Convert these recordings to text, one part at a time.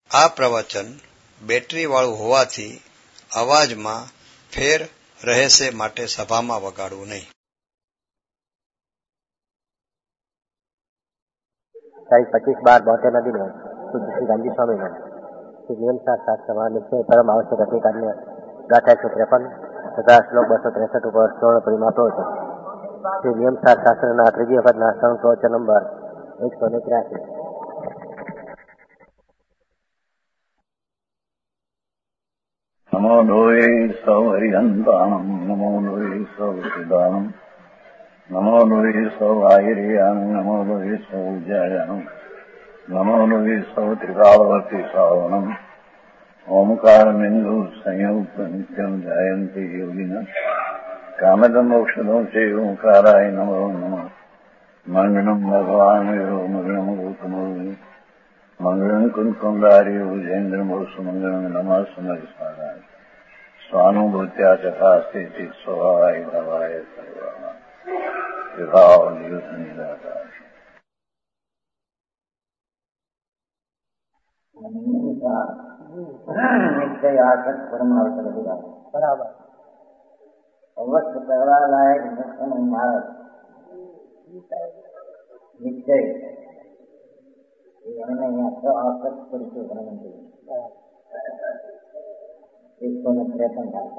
આ પ્રવચન બેટરીવાળું હોવાથી અવાજમાં ફેર રહેશે માટે સભામાં વગાડવું નહીં. तारीख 25/12/72 दिन है पूज्य श्री गांधी स्वामी ने श्री नियमसार शास्त्र महानिश्चय परम आवश्यक अधिकार्य गाथा 153 तथा श्लोक 263 ઉપર સ્વર્ણ પરિમાતો હતો. શ્રી નિયમસાર શાસ્ત્રના ત્રીજી વખતના સંપ્રવચન નંબર 183. नमो लोये सौहरिहन्ताणम् नमो लोये सौदानम् नमो लोये सौवायिर्यानम् नमो लोये सौज्यायानम् नमो लोये सौत्रिकालवर्ति सावनम् ओंकारमिन्दु संयुक्त नित्यम् जायन्ति योगिनः कामदम् मोक्षदम् च ओंकाराय नमो नमः. मङ्गलम् भगवान् यो मङ्गलम् गौतमोऽयि मङ्गलम् कुन्कुन्दार्यो जयेन्द्रमोऽस्तु मङ्गलम् नमः समरिस्मराय स्वानुभूत्या चकास्ते स्वभावाय भवाय सर्वः विभावनिदाता निश्चय आसक्त परमावश्यक अधिकार बराबर अवश्य करवा लायक दर्शन मार्ग निश्चय तो आसक्त परिशोधन 153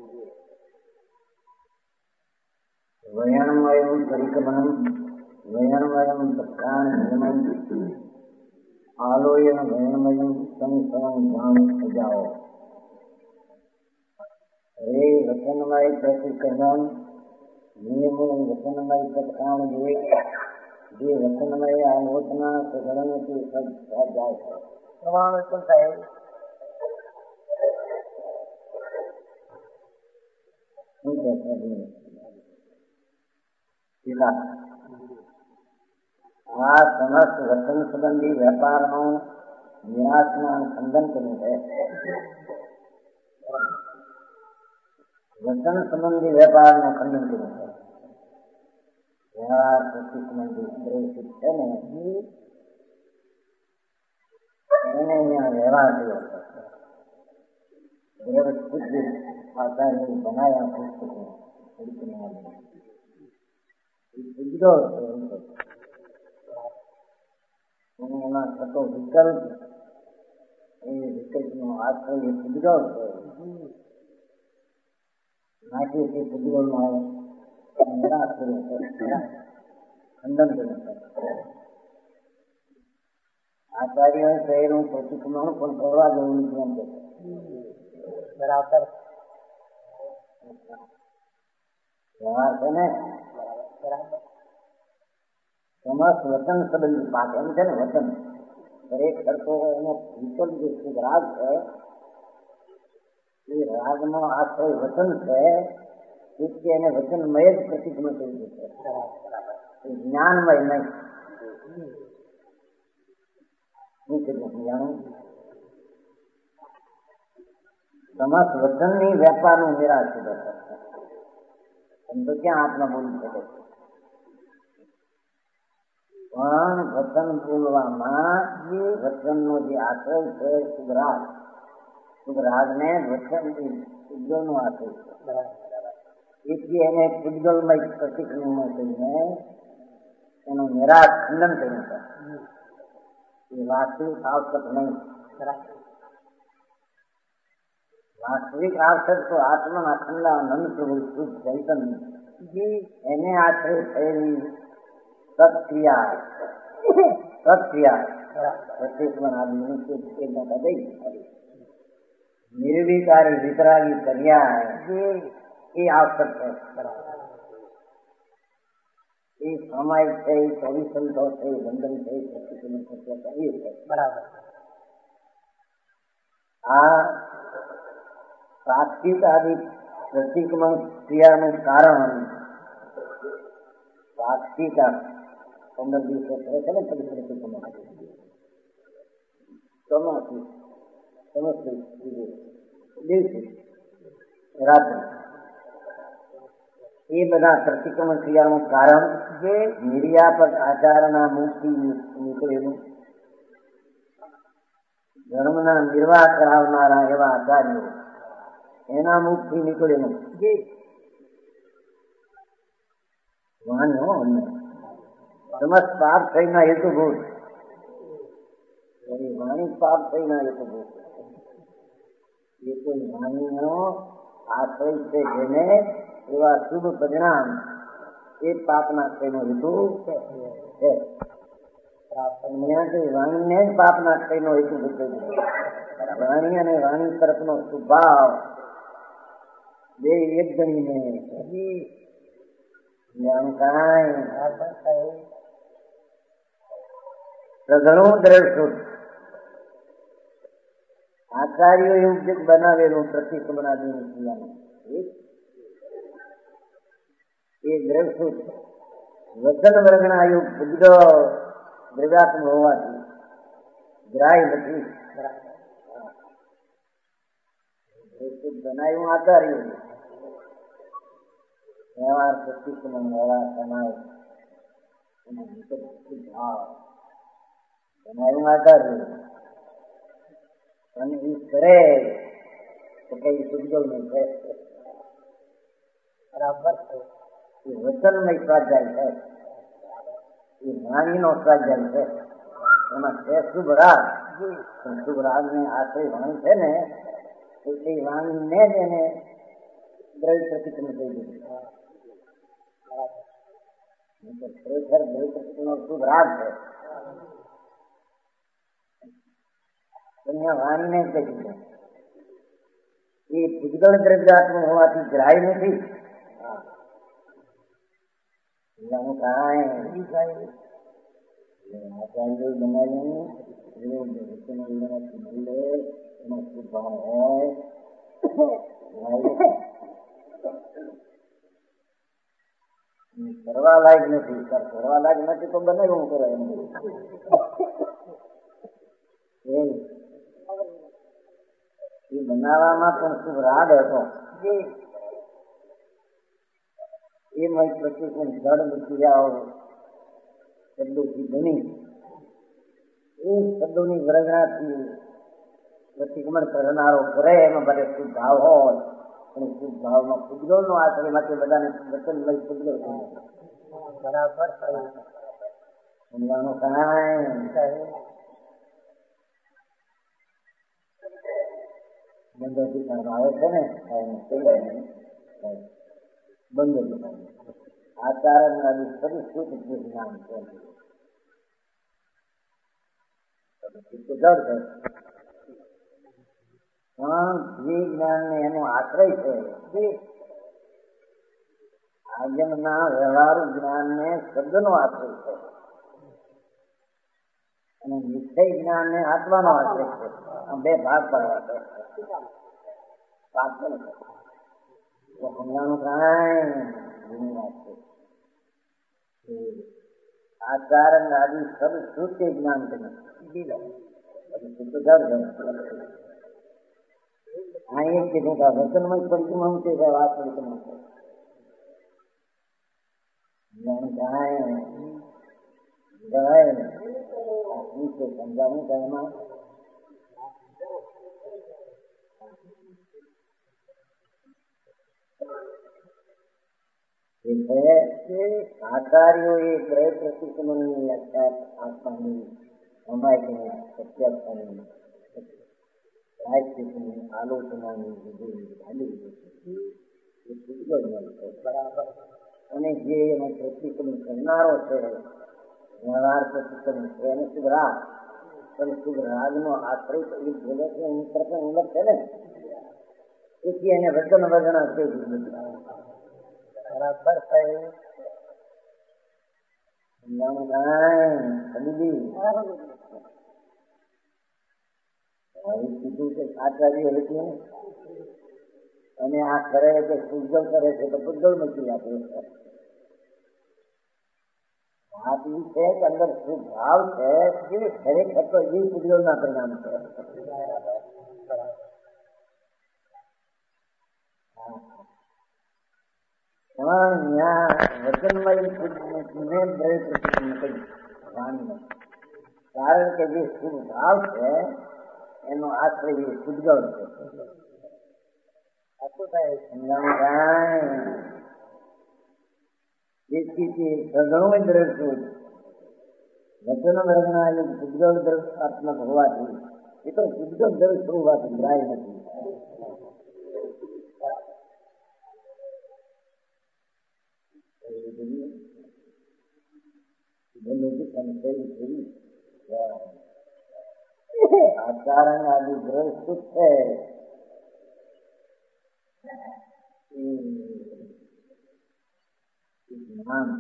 वयनमयं परिक्रमणं वयनमयं तत्कारणमयं आलोयन वयनमयं संसवं ज्ञान सजाओ. हे वचनमय प्रतिक्रमण नियमों वचनमय तत्कारण जे वचनमय आलोचना सगरण के सब जाए प्रमाण है. આ સમસ્ત વચન સંબંધી વેપારનો નિરાશના ખંડન કર્યું છે. વચન સંબંધી વેપારનું ખંડન કર્યું છે. વ્યવહાર પ્રતિસંબંધી ગ્રહિત છે ને એને અહીંયા વ્યવહાર થયો છે. વ્યવસ્થિત આચાર્ય બનાવ્યા પુસ્તકો ઉજરો છે એમાં થતો વિકલ્પ એ વિકલ્પનો આશ્રય ઉજરો છે. નાખી તે ઉજરોમાં નિરાશ કર્યો છે, ખંડન કર્યું છે. આચાર્ય કહેલું પ્રતિક્રમણ પણ કરવા જેવું નથી એમ કે બરાબર વ્યવહાર છે ને સમસ્ત વચન સંબંધી પાક એમ છે ને. વચન દરેક કરતો એનો વિકલ્પ જે શુભ રાગ છે એ રાગનો આશ્રય વચન છે એટલે એને વચનમય જ પ્રતિક્રમણ કર્યું છે. જ્ઞાનમય નહીં. શું કેટલું જાણું સમસ્ત વચનની વેપારનું નિરાશ છે. એમ તો ક્યાં આત્મા બોલી શકે છે. પણ વચન બોલવામાં વચનનો જે આશ્રય છે શુભરાગ, શુભરાગને વચન ઉજ્જવલનો આશ્રય છે. એટલે એને ઉજ્જવલમય પ્રતિક્રમણ કરીને એનું નિરાશ ખંડન કર્યું છે. એ વાસ્તવિક આવશ્યક નહીં. વાસ્તવિક આવશ્યક તો આત્માના ખંડાનંદ પ્રભુ શુદ્ધ ચૈતન્ય એને આશ્રય થયેલી સત્ક્રિયા પ્રતિક્રમણ આદિ નિર્વિકારી વિતરાગી કર્યા એ આવશ્યક છે. એ સામાયિક છે, ચોવીસંતો છે, બંધન છે, પ્રતિક્રમણ કરીએ છે. બરાબર. આ પ્રાકૃતિક આદિ પ્રતિક્રમણ ક્રિયાનું કારણ પ્રાકૃતિક 15 દિવસે કરે છે ને પ્રતિક્રમણ ચોમાસું દિવસે રાત્રે એ બધા પ્રતિક્રમણ ક્રિયાનું કારણ જે નિર્યાપક આચારના મુક્તિ નીકળેલું ધર્મના નિર્વાહ કરાવનારા એવા આચાર્યો એના મુખથી નીકળેલું વાણીઓ સમસ્ત પાપ થઈના હેતુભૂત વાણી પાપ થઈના હેતુભૂત એ કોઈ વાણીનો આશ્રય છે જેને એવા શુભ પરિણામ એ પાપના થઈનો હેતુ છે. વાણીને જ પાપના થઈનો હેતુ વાણી અને વાણી તરફનો સ્વભાવ બે એક ગણીને ઘણું દ્રઢ આચાર્યો એવું બનાવેલું પ્રતિક્રમણાદિનું એ દ્રઢ વચન વર્ગના યુગ બધો દ્રવ્યાત્મ હોવાથી ગ્રાહ્ય નથી બનાવ્યું આચાર્યું વ્યવહાર પ્રતિક્રમણ વ્યવહાર સમાજ બનાવ્યું આચાર્યું અને એ કરે તો કઈ સુજગલ નહીં છે બરાબર છે. એ વચનમય સ્વાધ્યાય છે, એ વાણીનો સ્વાધ્યાય છે, એમાં છે શુભ રાગ. શુભ રાગ ને આશ્રય વાણી છે ને એ વાણીને જ એને દ્રવ્ય પ્રતિક્રમણ કહી દીધું. ખરેખર દ્રવ્ય પ્રતિક્રમણ શુભ રાગ છે, વાણીને જ કહી દીધું. એ પૂજગલ દ્રવ્યાત્મ હોવાથી ગ્રાહ્ય નથી. કરવા લાયક નથી, કરવા લાયક નથી તો બનાવ્યું કરે એ બનાવવામાં પણ શુભ રાગ હતો. એમાં પ્રતિકૂળ જળ ક્રિયાઓ શબ્દોથી બની એ શબ્દોની વરગણાથી પ્રતિક્રમણ કરનારો કરે એમાં ભલે શુભ ભાવ હોય અને શુભ ભાવમાં પૂજગલનો આશ્રય માટે બધાને વચનમય પૂજગલ બરાબર સમજાવવાનું કાંઈ બંધ અધિકારમાં આવે છે ને બંધ અધિકાર આચાર પરિસ્થિતિ જ્ઞાન છે પણ જે જ્ઞાન ને એનો આશ્રય છે આજ્ઞાના વ્યવહારુ જ્ઞાન ને શબ્દનો આશ્રય છે અને નિશ્ચય જ્ઞાન ને આત્માનો આશ્રય છે. આ બે ભાગ પાડવા છે. સમજાનું કાંઈ વાત છે. આચાર આદિ સબ શ્રુતિ જ્ઞાન છે. હા એ કીધું કે વચનમાં પરિક્રમણ છે વાત પરિક્રમણ છે. સમજાવું કે એમાં આચાર્યો એ ગ્રહ પ્રતિક્રમણની વ્યાખ્યા આપવાની અમારી સત્યાની આલોચનાની બરાબર. અને જે એનો પ્રતિક્રમણ કરનારો છે વ્યવહાર પ્રતિક્રમણ છે એને શુભ રાગ, પણ શુભ રાગનો આશ્રય એ બોલે છે એની પ્રકરણ ઉલ્લેખ છે ને તેથી એને વચન વર્ગણા કહી દીધું બરાબર. કીધું કે આચાર્ય હતી અને આ કરે કે પૂજલ કરે છે તો પૂજલ મૂકી આપે છે. વાત એ છે કે અંદર શું ભાવ છે ખરેખર તો એ પૂજલ ના પરિણામ છે. કારણ કે જે શુભ ભાવ છે એનો આશ્રય પૂતગળ છે. તેથી સઘળું દ્રવ્ય વચન વર્ગના પૂતગળ દ્રવ્યાત્મક હોવાથી એ તો પૂતગળ દ્રવ્ય હોવાથી ગ્રાહ્ય નથી. આચારણ આદિ દ્રવ્ય શું છે જ્ઞાન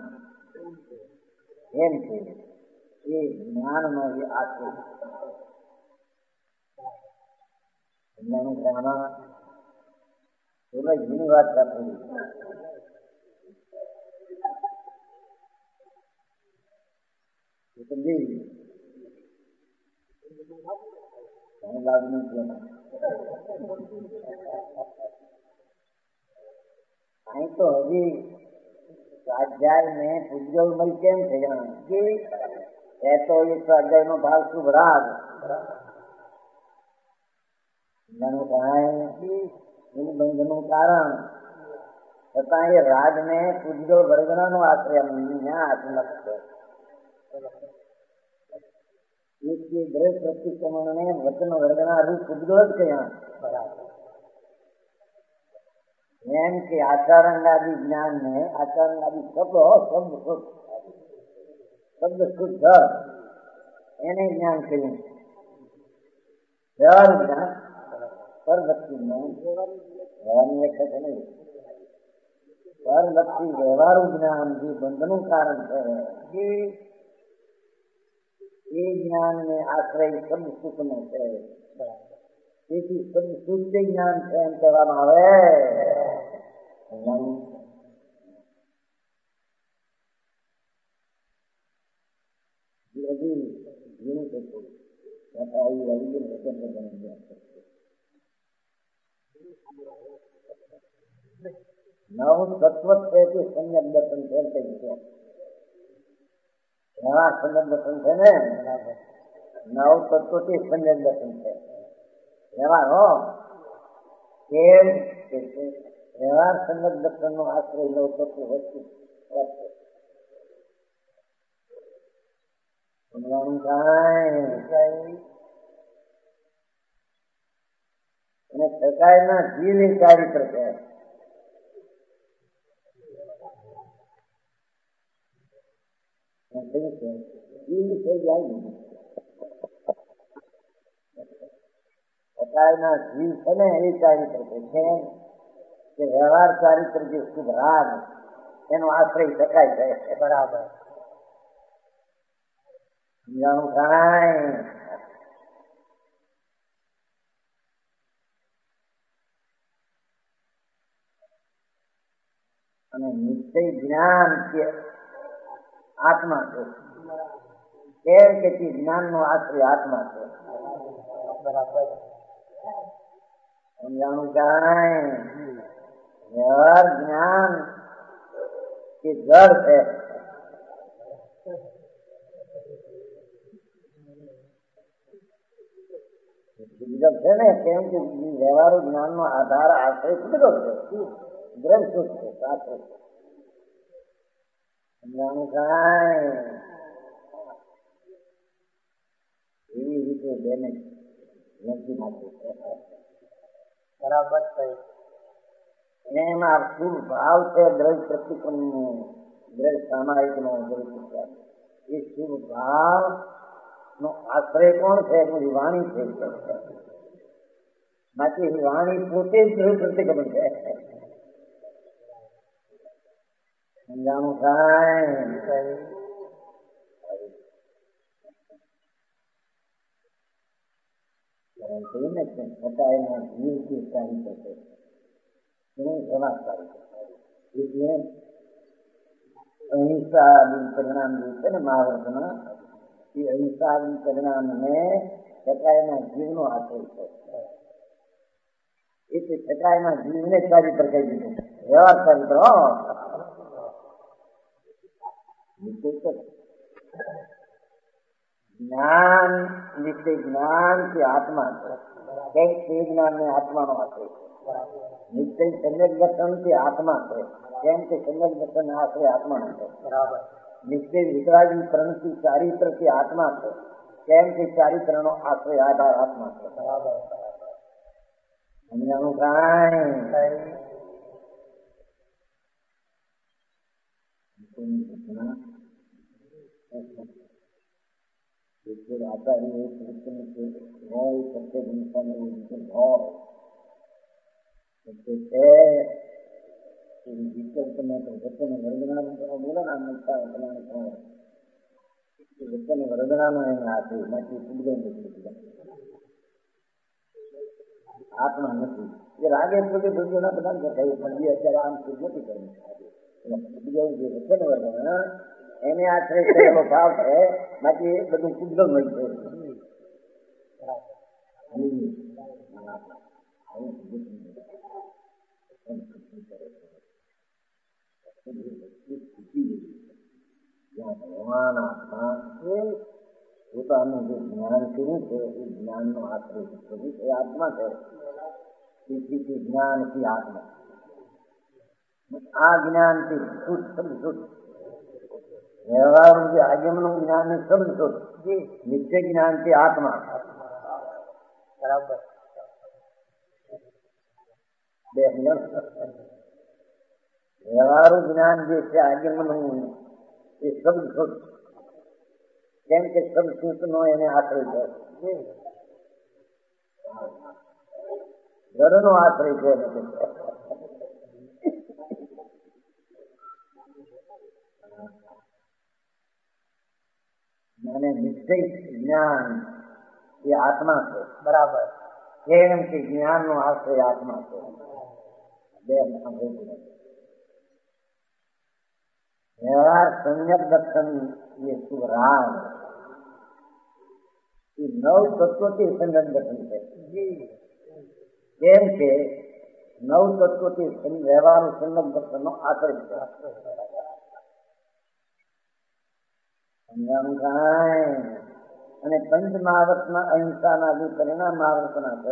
એમ છે એ જ્ઞાનનો જે આશ્રય ઘણી વાત રાખી અહીં તો હજી સ્વાધ્યાય ને પૂજગલ મળી કેમ થયા એ તો એ સ્વાધ્યાય નો ભાવ શુભ રાગ બંધ નું કારણ છતાં એ રાગ ને પૂજગલ વર્ગના નો આશ્રય આત્મક છે. દ્રવ્ય પ્રતિક્રમણ ને વચન વર્ગના રૂપ પૂજગલ જ કયા એમ કે આચરણાદિ જ્ઞાન ને આચરણાદિ શબ્દ શુદ્ધ એને જ્ઞાન કહ્યું. વ્યવહાર જ્ઞાન પરભક્તિ જ્ઞાન વ્યવહારની વ્યાખ્યા છે નહીં. પરભક્તિ વ્યવહારું જ્ઞાન જે બંધનું કારણ છે એ જ્ઞાન ને આશ્રય શબ્દ સુખ નો છે. તેથી શબ્દ શુદ્ધ જ્ઞાન છે એમ કહેવામાં આવે. નવ તત્વ છે તે સંયમ દર્શન છે એવા સંયમ દર્શન છે ને નવ તત્વ તે સંયમ દર્શન છે એવા વ્યવહાર સંગત દર્શન નો આશ્રય નવ તત્વ વસ્તુ અને સકાયના જીવ એ ચારિત્ર છે. સકાયના જીવ છે ને એ ચારિત્ર છે કે વ્યવહાર ચારિત્ર જે શુભ રાગ એનો આશ્રય શકાય છે. બરાબર સમજાણું થાય. અને નિશ્ચય જ્ઞાન કે આત્મા છે કેમ કે જ્ઞાન નો આશ્રય આત્મા છે. બરાબર સમજાણું થાય. વ્યવહાર જ્ઞાન કે જળ છે છે ને કેમ કે વ્યવહારુ જ્ઞાન નો આધાર આશ્રય કીધો છે દ્રવ્ય શુદ્ધ છે શાસ્ત્ર સમજાણું થાય. એવી રીતે બેને નથી નાખ્યું. બરાબર છે. એમાં શુભ ભાવ છે દ્રવ્ય પ્રતિક્રમ નો દ્રવ્ય સામાયિક નો દ્રવ્ય એ શુભ ભાવ નો આશ્રય કોણ છે એની વાણી છે. બાકી વાણી પોતે જ દ્રવ્ય પ્રતિક્રમણ છે. સમજાણું થાય. એના જીવથી સારી થશે એટલે અહિંસા પરિણામ જે છે ને મહાભારતમાં એ અહિંસા પરિણામ ને સકાયના જીવનો આશ્રય છે. એટલે સકાયના જીવને ચારિત્ર કહી દીધું. વ્યવહાર ચારિત્ર જ્ઞાન વિશે જ્ઞાન કે આત્મા છે, કેમ તે જ્ઞાનને આત્માનો આશ્રય છે. નિશ્ચય સમ્યક દર્શન તે આત્મા છે, કેમ કે સમ્યક દર્શન આશ્રય આત્માનો છે. નિશ્ચય વિતરાગીકરણ થી ચારિત્ર થી આત્મા છે, કેમ કે ચારિત્રનો આશ્રય આધાર આત્મા છે. સમજાણું કાંઈ? આચાર્ય હોય સત્ય હિંસાને વચન વર્ગનાનો એને આપ્યું બાકી પૂજન નથી, આત્મા નથી. એ રાગે પૂજે ભૂજોના બધા કહ્યું પણ એ અત્યારે આમ શુદ્ધ નથી કર્યું. પૂજન જે વચન વર્ગના એને આશ્રય થયેલો ભાવ છે, બાકી એ બધું પૂજન હોય છે. ભગવાન આત્મા પોતાનું જે જ્ઞાન કર્યું છે એ જ્ઞાનનો આશ્રય છે, એ આત્મા છે. તેથી જ્ઞાનથી આત્મા, આ જ્ઞાનથી શુદ્ધ વ્યવહારનું જે આગમનું જ્ઞાન શુદ્ધ નિત્ય જ્ઞાનથી આત્મા બરાબર. વ્યવહારું જ્ઞાન જે છે આગમનું એ શબ્દ શુદ્ધ, કેમ કે શબ્દ શુદ્ધ નો એને આશ્રય છે, જડનો આશ્રય છે. અને નિશ્ચય જ્ઞાન એ આત્મા છે, બરાબર. કેમ કે જ્ઞાન નો આશ્રય આત્મા છે. વ્યવહાર સમ્યક દર્શન એ સુરાગ એ નવ તત્વથી સંગમ દર્શન છે. કેમ કે નવ તત્વથી વ્યવહારનું સંગમ દર્શન નો આશ્રય છે. સમજાણું કાંઈ? અને પંચ મહાવર્તના અહિંસાના જે પરિણામ મહાવર્તના છે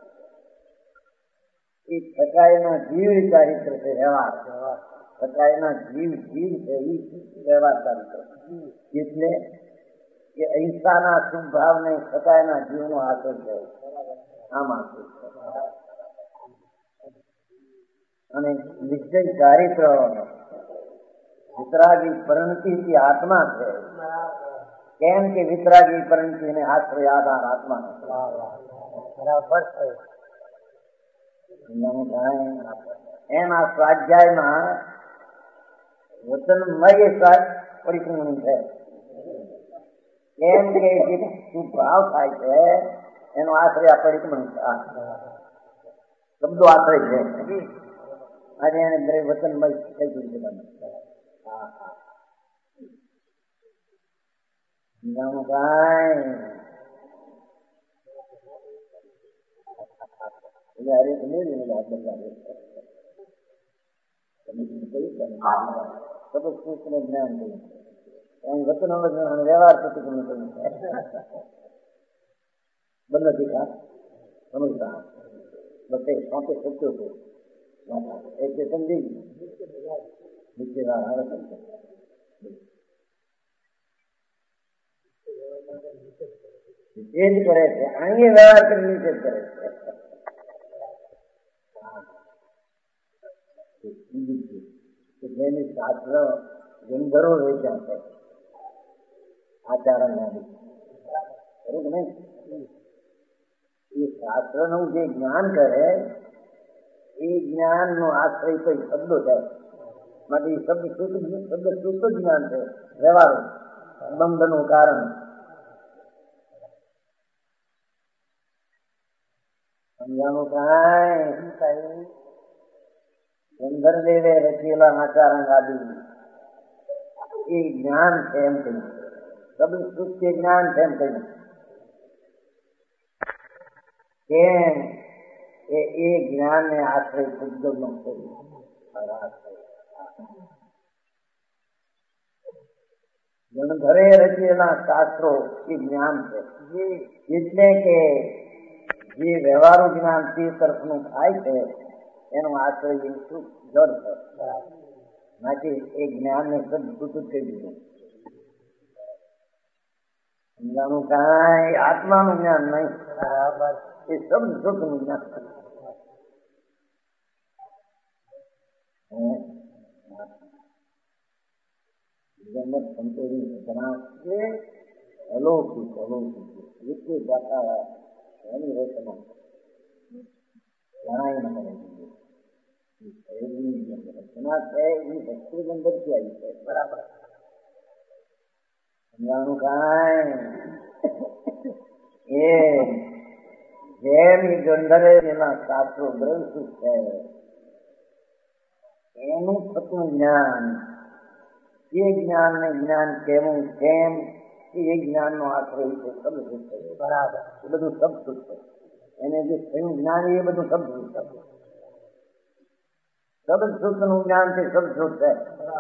એ સકાયના જીવ ચારિત્ર છે. વ્યવહાર સકાયના જીવ છે એ વ્યવહાર ચારિત્ર, એટલે કે અહિંસાના શુભ ભાવને સકાયના જીવનો આશ્રય છે. આમ આશ્રય છે. અને નિશ્ચય ચારિત્ર વિતરાગી પરિણતિ આત્મા છે, કેમ કે વિતરાગી પરિણતિ ને આશ્રય આધાર આત્મા બરાબર છે. એના સ્વાધ્યાયમાં વચનમય પરિપૂર્ણ છે, કેમ કે જે સુભાવ થાય છે એનો આશ્રય પરિપૂર્ણ શબ્દો આશ્રય છે. આજે એને દરેક વચનમય કઈ દીધું. જ્ઞાન કર્યું વચનો વ્યવહાર પ્રતિક્રમણ કર્યું બંધ દીધા સમજતા બધે સાથે સત્યો છે. એટલે સમજી નીચે એ જ કરે છે. અહીં વ્યવહાર કરી નીચે કરે છે. જેની શાસ્ત્ર ગંધરો વેચ્યા છે આચારણ બરોબર નહીં. એ શાસ્ત્રનું જે જ્ઞાન કરે એ જ્ઞાન નો આશ્રય કોઈ શબ્દો છે, માટે શબ્દ શુદ્ધ જ્ઞાન છે. વ્યવહાર બંધનું કારણ સમજાનું કાંઈ? ગંધર્વદેવે રચેલા આચારણ આદિ એ જ્ઞાન છે એમ કહ્યું, શબ્દ શુદ્ધ જ્ઞાન છે એમ કહ્યું. કેમ એ જ્ઞાન ને આશ્રય શુદ્ધ નો ગણધરે રચેલા શાસ્ત્રો એ જ્ઞાન છે, એટલે કે જે વ્યવહારુ જ્ઞાન તે તરફનું થાય છે એનો આશ્રય શું જળ છે, બાકી એ જ્ઞાનને સદભૂત કહી દીધું. સમજાણું? કાંઈ આત્માનું જ્ઞાન નહીં, બરાબર, એ સદભૂતનું જ્ઞાન. જગત સંતોષી ઘટના છે, અલૌકિક અલૌકિક એટલી ભાષા એની રચના જણાય ન મળે. રચના છે એ ભક્તિ અંદરથી આવી છે, બરાબર. સમજાણું? કાંઈ એ જેમ ગંધરે એના શાસ્ત્રો ગ્રંથ છે એનું થતું જ્ઞાન, એ જ્ઞાન ને જ્ઞાન કેવું કેમ એ જ્ઞાન નો આશ્રય છે સબસુખ છે, બરાબર. એ બધું સબસુખ છે, એને જે થયું જ્ઞાન એ બધું સબસુખ છે. સબસુખ નું જ્ઞાન છે, સબસુખ છે.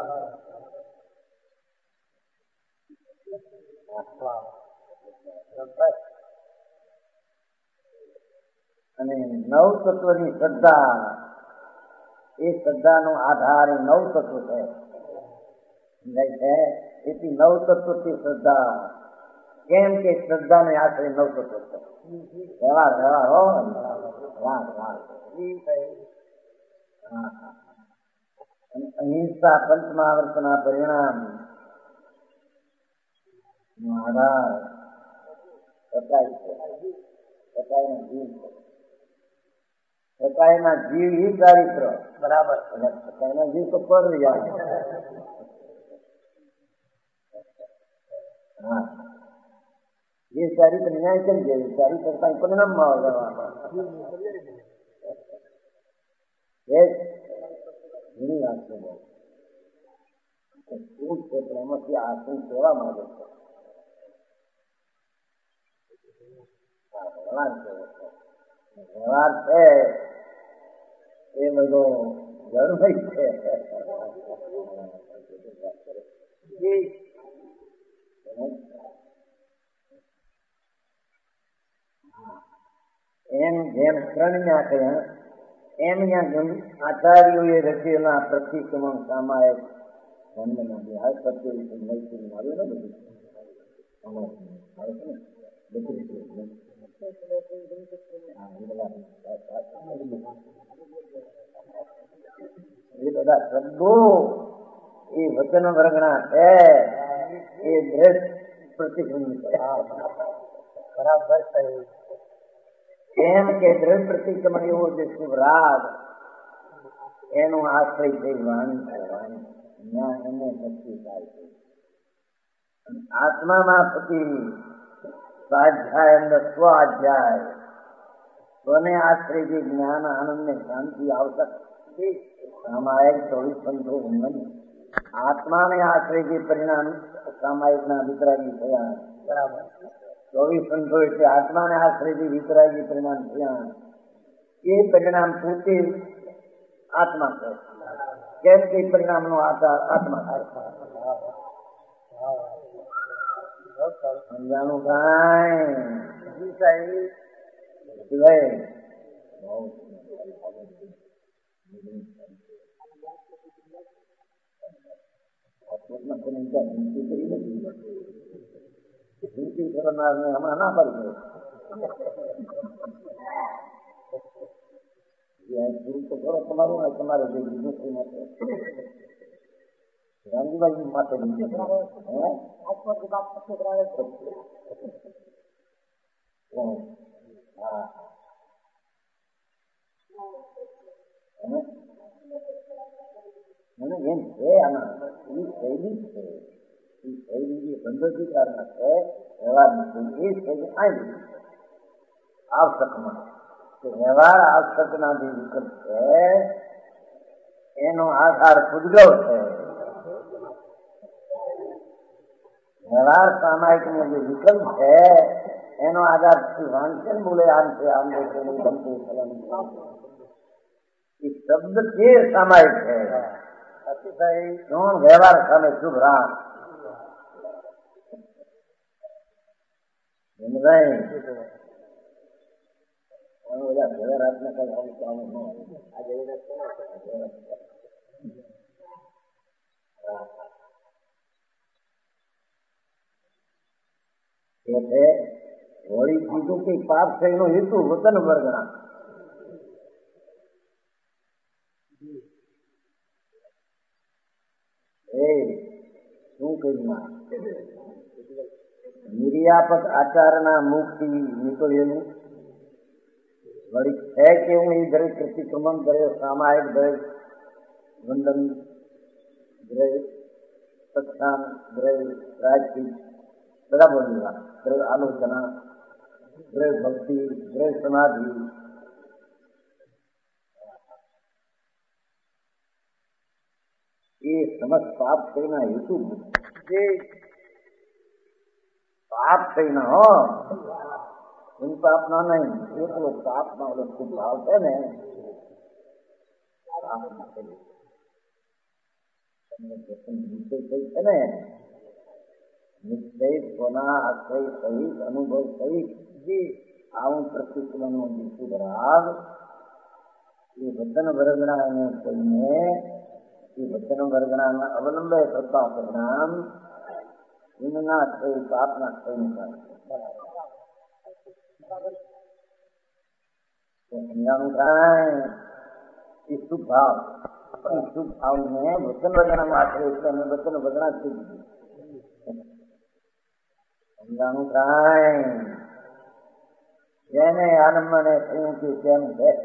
અને નવ તત્વની શ્રદ્ધા, એ શ્રદ્ધાનો આધાર એ નવ તત્વ છે, સમજાય છે? એથી નવ તત્વથી શ્રદ્ધા, કેમ કે શ્રદ્ધા ને આશરે નવ તત્વ છે. વ્યવહાર વ્યવહાર હો, અહિંસા પંચમહાવર્તના પરિણામ નો આધાર સચાઈ છે, સચાઈના જીવ છે. સચાઈના જીવ ઈ ચારિત્ર, બરાબર. સચાઈના જીવ તો પર જાય. હા, એ ચારિત્ર ન્યાય કરી જાય, ચારિત્ર કઈ પરિણામમાં ઘણી વાત છે. શું છે એમાંથી આ શું કહેવા માંગે છે? વ્યવહાર છે એ બધો જળમય છે. એમ જેમ ત્રણ્યા કહ્યા એમ આચાર્યોએ રચેલા પ્રતિક્રમણ સામાયિક વંદના સત્ય વિશે મૈત્રી આવ્યું ને બધું આવે છે ને બધું. એ બધા શબ્દો એ વચન વર્ગના છે, એ દ્રઢ પ્રતિક્રમણ બરાબર છે. કેમ કે દ્રઢ પ્રતિક્રમણ એવો જે શુભરાગ એનો આશ્રય થઈ વાણી છે, વાણી ત્યાં એને નક્કી થાય છે. આત્મામાં થતી સ્વાધ્યાય અંદર સ્વાધ્યાય સ્વને આશ્રય જે જ્ઞાન આનંદ ને શાંતિ આવશક સામાયિક 24 પંથો નહીં. આત્માને આશ્રય જે પરિણામ સામાયિક ના વિતરાગી થયા, બરાબર. 24 પંથો એટલે આત્માને આશ્રય જે વિતરાગી પરિણામ થયા એ પરિણામ પૂરતી આત્મા છે. કેમ કે પરિણામ નો આધાર આત્મા થાય. સમજાણું? કાંઈ હમણાં ના પડી તમારું તમારે જે બીજું ગાંધીભાઈ માટે મને એમ છે આમાં એ શૈલી છે, એ શૈલી જે બંધોધિકારના છે વ્યવહારની એ શૈલી આવી આવશ્યકમાં વ્યવહાર આવશ્યકના જે વિકલ્પ છે એનો આધાર પૂજગવ છે. વ્યવહાર સામાયિક નો જે વિકલ્પ છે એનો આધાર વાંચન બોલે આમ છે, આમ છે, ગમતું ફલન એ શબ્દ તે સામાયિક છે. વ્યવહાર સામે શુભ રાગ બધા ઘરે રાતના કઈ આવું કામ ન આજે એટલે હોળી કીધું કે પાપ થઈનો હેતુ વતન વર્ગના શું કહ્યું નિર્યાપક આચારના મુખથી નીકળેલું વળી છે કેવું એ દરેક પ્રતિક્રમણ દરેક સામાયિક દરેક વંદન દરેક સત્સંગ દરેક રાજકીય બધા બોલેલા દરેક આલોચના દરેક ભક્તિ દરેક સમાધિ એ સમસ્ત પાપ થઈના હેતુ જે પાપ થઈના હો ઉન પાપ ના નહીં એટલો પાપ માં ઓલો ખૂબ ભાવ છે ને નિશ્ચય છે ને નિશ્ચય સોના આશ્રય સહિત અનુભવ સહિત જે આવું પ્રતિક્રમણનો દીકુ રાગ એ વતન વર્ગણાને કહીને એ વચન વર્ગણાના અવલંબે થતા પરિણામ ઇનના થઈ પાપના થઈ સમજાણું થાય એ શુભ ભાવ ને વચન વર્ગણામાં આશરે એટલે અમે વચન વર્ગણા થઈ દીધું સમજાણું થાય જેને આનંદને થયું કે તેમ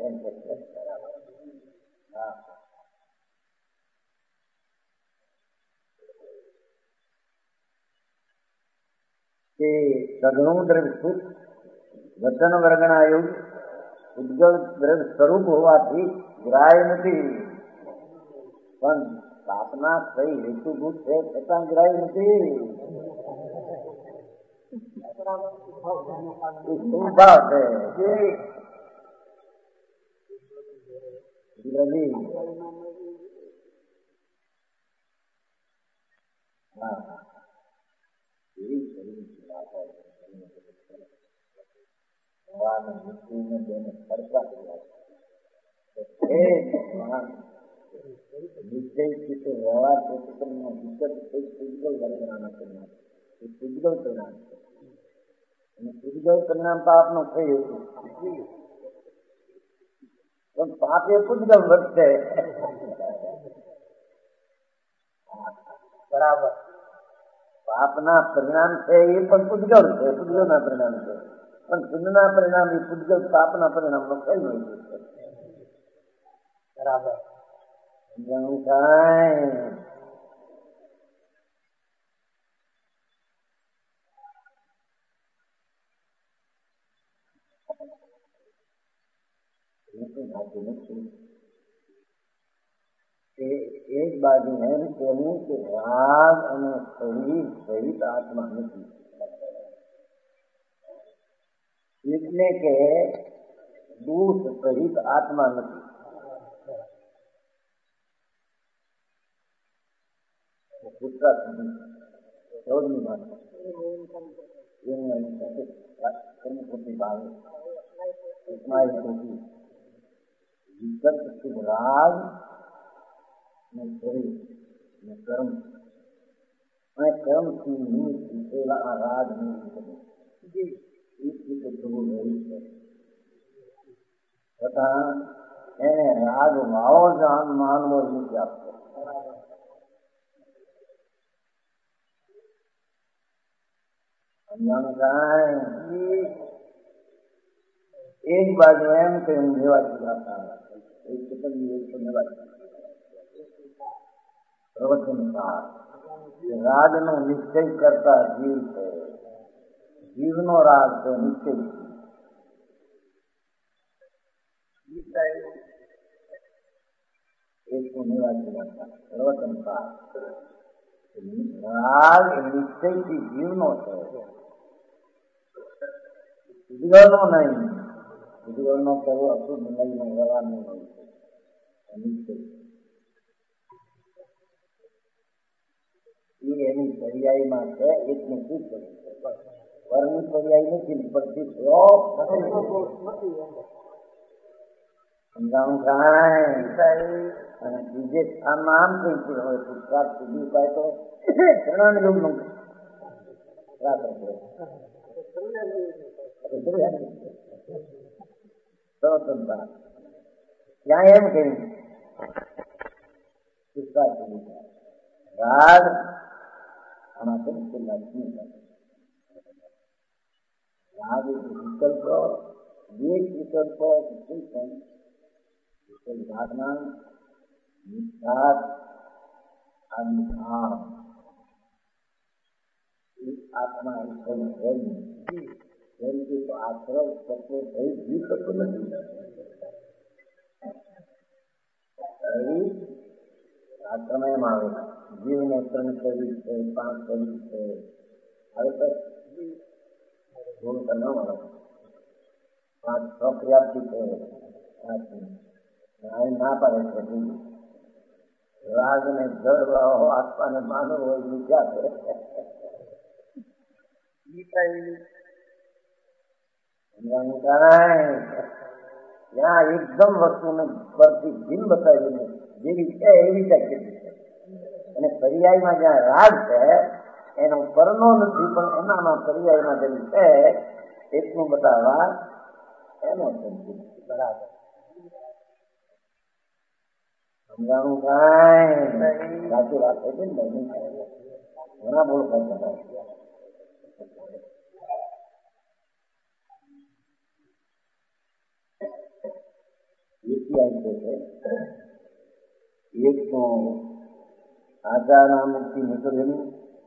કે સઘળું દ્રવ્ય સુખ વચન વર્ગના યોગ ઉદ્ગલ દ્રવ્ય સ્વરૂપ હોવાથી ગ્રાહ્ય નથી પણ સ્થાપના કઈ હેતુભૂત છે છતાં ગ્રાહ્ય નથી શું ભાવ છે નિશ્ચય વ્યવહાર પ્રતિક્રમનો વિકટ પૂજગલ વર્ગના પરિણામ એ પૂજગલ પરિણામ છે અને પૂજગલ પરિણામ પાપનું થયું હતું પણ પાપ એ પૂજગલ વધશે બરાબર પાપના પરિણામ છે એ પણ પૂજગલ છે પૂજગલના પરિણામ છે પણ પુણ્યના પરિણામ એ પૂજગલ પાપના પરિણામનો થઈ ગયું છે બરાબર સમજાણું થાય એક બાજુ એમ કહેવું કે રાગ અને શરીર સહિત આત્મા નથી એટલે કે દૂધ સહિત આત્મા નથી પુસ્તક રોજની વાત વિકલ્પ શુભ રાગ ને શરીર ને કર્મ અને કર્મથી નિમિત્ત થયેલા આ રાગ છતાં એને રાગ વાવો જાન માનવો નથી આપતો એક બાજુ એમ કે પ્રવચન રાગ નો નિશ્ચય કરતા જીવ છે જીવનો રાગ છે નિશ્ચય પ્રવચન રાગ નિશ્ચયથી જીવનો છે ઉદ્ગલનો નહીં ઉદ્ગલનો કરવો અશુભ નહીં વ્યવહારનો નિશ્ચય એની પર્યાયમાં છે એકને શું કરે છે વરની પર્યાય નથી પડતી સમજાવું કાંઈ અને બીજે સ્થાનમાં આમ કઈ હોય પુસ્તક સુધી પાય તો ઘણા લોકોનું ત્યાં એમ કહ્યું પુસ્તક સુધી રાગ આમાં પણ છેલ્લા રાગ વિકલ્પ વિકલ્પ भावना निस्वार्थ अनुभाव आत्मा की तो आश्रय सबको सही जी सकते नहीं आश्रमय आवे जीव ने 3 शरीर है 5 शरीर है હવે તો ગુણ કરવાનો 5 પ્રક્રિયાથી છે ના પાડે છે રાગ ને જળ हो आत्मा ने मानव हो क्या है यहाँ एकदम वस्तु ने परથી ભિન્ન બતાવીને જેવી છે એવી જ અને પર્યાયમાં જ્યાં રાગ છે એનો પરનો નથી પણ એનામાં પર્યાયમાં જેવી છે એટલું બતાવવા એનો બરાબર સમજાણું કાંઈ સાચી વાત છે ને ઘણા બોલ કરતા એક તો આચારના મુક્તિ નીકળેલું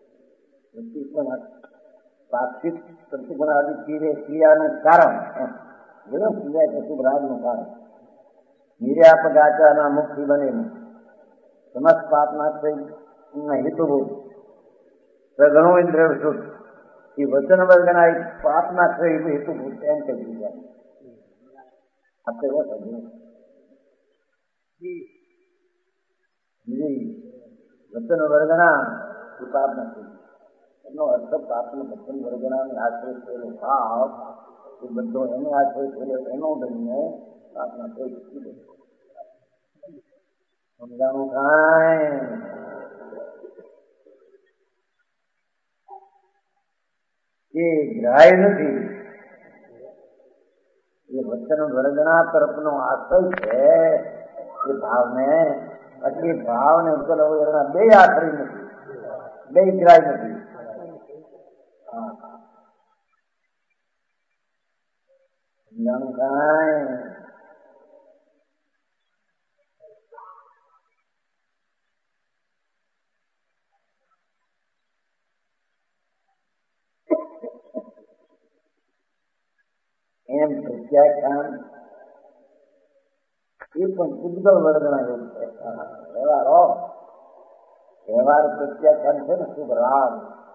પાક્ષિક પ્રતિગુણાદિ ક્રિયાનું કારણ ક્રિયા કશું રાગનું કારણ નિર્યાપક આચારના મુક્તિ બનેલું સમસ્ત પાપના હેતુભૂત સઘણો ઇન્દ્રિય શુદ્ધ એ વચન વર્ગના પાપના હેતુભૂત એમ કહી દીધા આપણે વચન વર્ગના એ પાપ નથી એનો અર્થ પાપનું વચન વર્ગના આશ્રય થયેલો ભાવ એ બધો એને આશ્રય થયેલો એનો દઈને પાપના કોઈ સમજાણું કાંઈ એ ગ્રાહ્ય નથી એ વચન વર્ગના તરફનો આશ્રય છે એ ભાવને એટલે ભાવને ઉકેલવો એના બે આશ્રય નથી બે ગ્રાહ્ય નથી સમજાણું કાંઈ એમ પ્રત્યાખ્યાન એ પણ ઉદ્ગલ વર્ગના એવું છે વ્યવહાર પ્રત્યાખ્યાન છે ને શુભ રાગ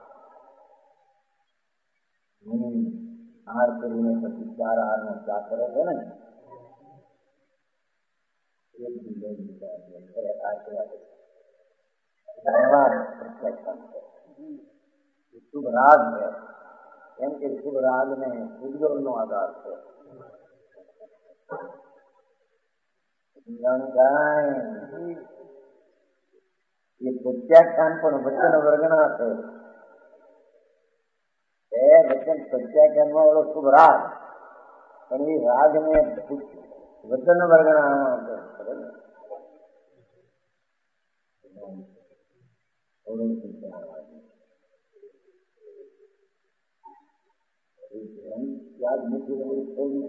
હાર કરીને પછી 4 હારનો ત્યાગ કરે છે ને વ્યવહાર પ્રત્યાખ્યાન છે શુભ રાગ છે કેમ કે શુભ રાગ ને ઉદ્ગલ નો આધાર છે એ પ્રત્યાખ્યાન પણ વચન વર્ગના છે એ વચન પ્રત્યાખ્યાનમાં ઓલો શુભ રાગ પણ એ રાગ ને વચન વર્ગના યાદ નથી રહ્યું થોડું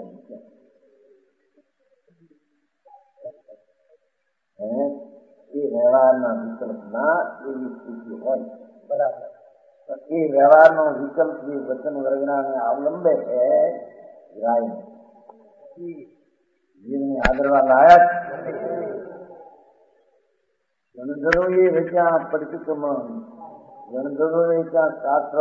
એ વ્યવહારના વિકલ્પના એવી સ્થિતિ હોય બરાબર એ વ્યવહારનો વિકલ્પ જે વચન વર્ગનાને અવલંબે છે ગ્રાહ્ય જીવને આદરવા લાયક ગણધરો એ વેચ્યા પરિચિતમાં ગણધરો વેચ્યા શાસ્ત્ર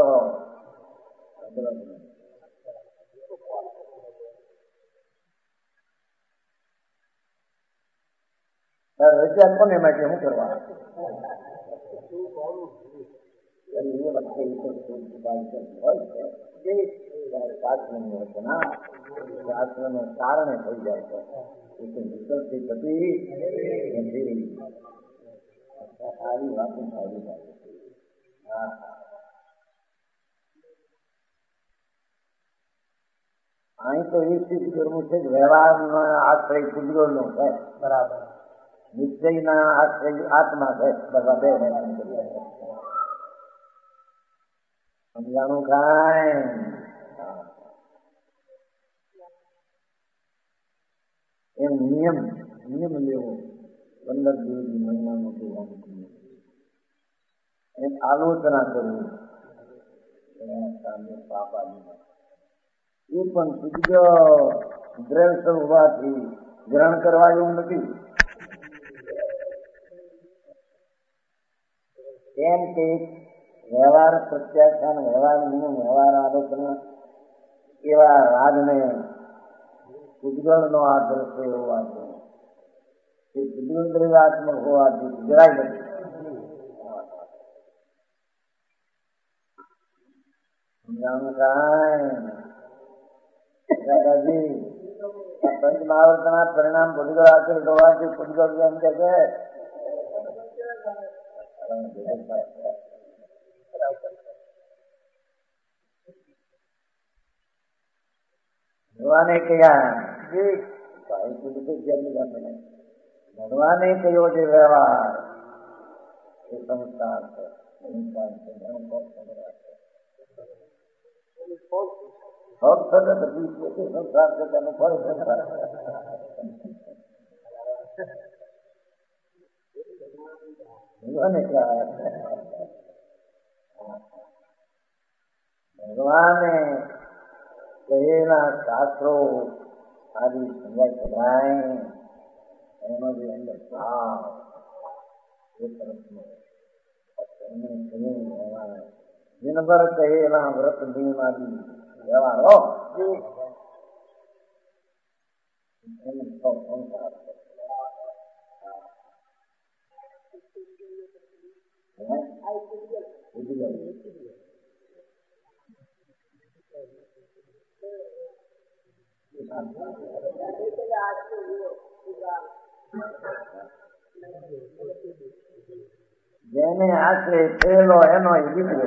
રજા કોને માટે શું કરવા એ વખતે હોય છે શાસ્ત્રની રચના શાસ્ત્રને કારણે થઈ જાય છે. વિકલ્પથી થતી નથી. સારી વાત સારી વાત. હા અહીં તો એ સ્થિતિ કરવું છે કે વ્યવહારનો આશ્રય પુજ્યો નો છે. બરાબર. નિશ્ચયના આશ્રય આત્મા છે. બધા બે સમજાણું કાંઈ એમ નિયમ લેવો. 15 દિવસ મહિનાનું એમ આલોચના કરવી પાપાની એ પણ પૂજ્ય દ્રવ્ય હોવાથી ગ્રહણ કરવા એવું નથી. કેમ કે વ્યવહાર પ્રત્યાખ્યાન, વ્યવહાર નિયમ, વ્યવહાર આલોચના એવા રાજને પૂજગલનો આદર છે હોવાથી એ પૂજગલ દ્રવ્યાત્મક હોવાથી જરાય નથી. સમજાણું કાંઈ દાદાજી પંચમહાવર્તના પરિણામ પૂજગલ આચરિત હોવાથી પૂજગલ એમ કે છે ભગવાને કહ્યા ભગવાને કહ્યો છે વ્યવહાર એ સંસ્કાર છે. સંસાર છે તેનું ફળ સંસાર. ભગવાને કહેલા શાસ્ત્રો આદિ સમજાય કરાય એનો જે અંદર ભાવ એ તરફનો દિનભર કહેલા વ્રત નિયમ આદિ વ્યવહારો સંસાર જેને આશ્રય થયેલો એનો દીકરો.